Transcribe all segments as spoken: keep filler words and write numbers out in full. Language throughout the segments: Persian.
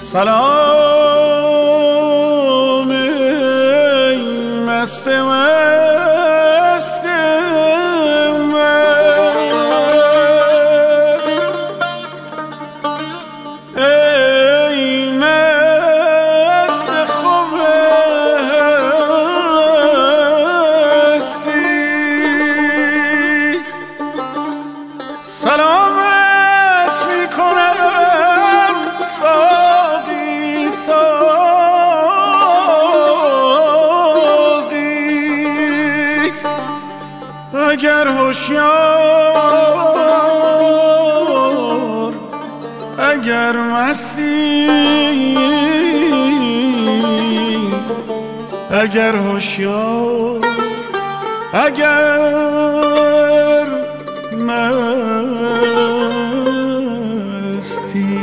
سلام ای مست مست مست، ای مست خمستی. سلامت میکنم ساقی ساقی، اگر هوشیار اگر مستی، اگر هوشیار اگر مستی.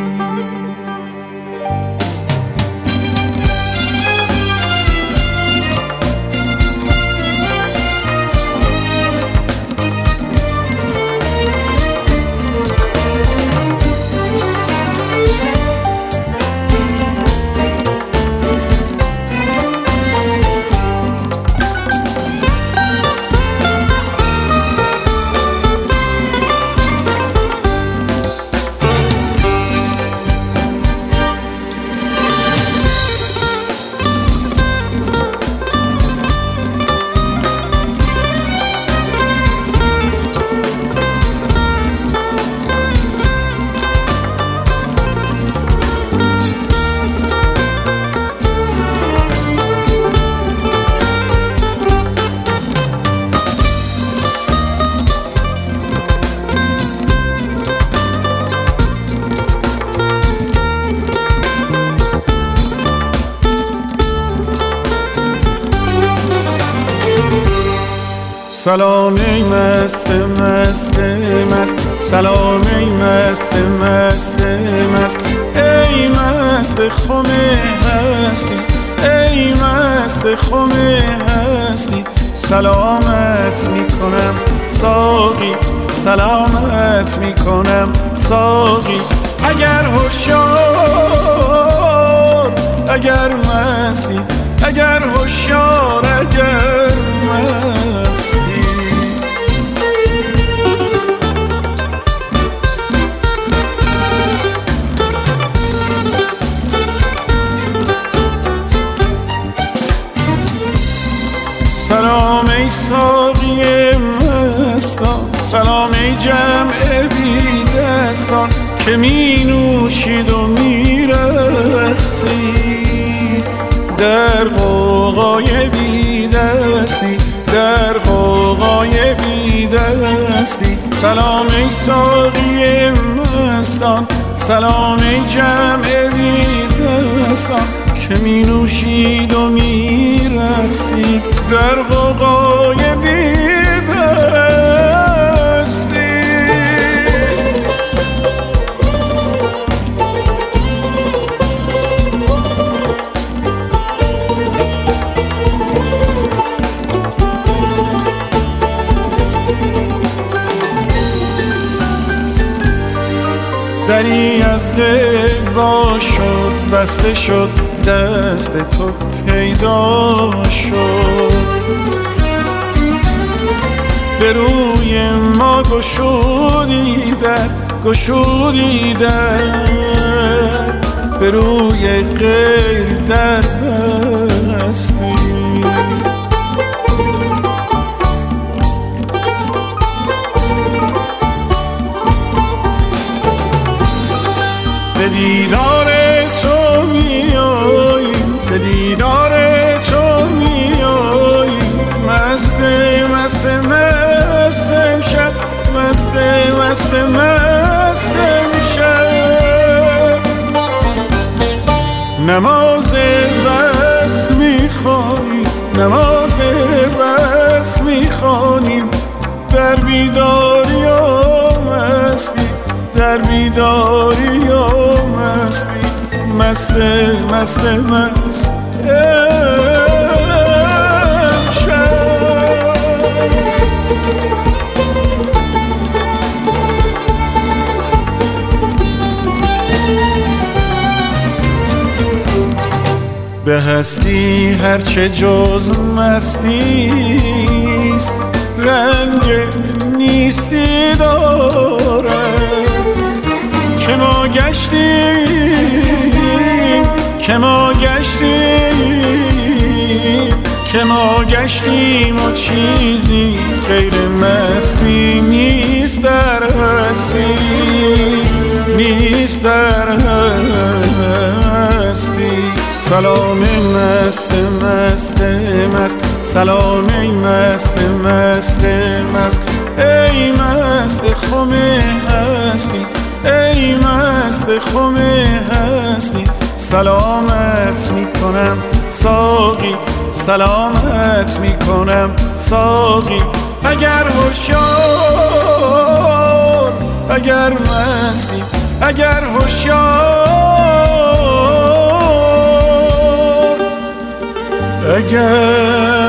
سلام ای مست مست مست، سلام ای مست مست مست، ای مست خم هستی، ای مست خم هستی. سلامت میکنم ساقی، سلامت میکنم ساقی، اگر هوشیار اگر مستی، اگر هوشیار اگر مستی. سلام ای ساقی مستان، سلام ای جمع بی دستان، که می نوشید و می رقصید در غوغای بی دستی، در غوغای بی دستی. سلام ای ساقی مستان، سلام ای جمع بی دستان، که می نوشید و می رقصید در غوغای بی دستی. دری از دل وا شد، بسته شد، دست تو پیدا شد، به روی ما گشودی در، گشودی در، به روی غیر در بستی. به دیدار تو میاییم، به دیدار تو میاییم، مست مست مست امشب، مست مست مست امشب. نماز وصل میخوانیم، نماز وصل میخوانیم، در بیداری و مستی، در بیداری و مستی، مست مست مست امشب. هستی هرچه جز مستیست، رنگ نیستی داره. که ما گشتیم که ما گشتیم که ما گشتیم و چیزی غیر مستی نیست در هستی، نیست در هستی. سلام مست مست مست، سلام مست مست مست، ای مست خم هستی، ای مست خم هستی. سلامت میکنم ساقی، سلامت میکنم ساقی. اگر هوشیار اگر مستی، اگر هوشیار اگر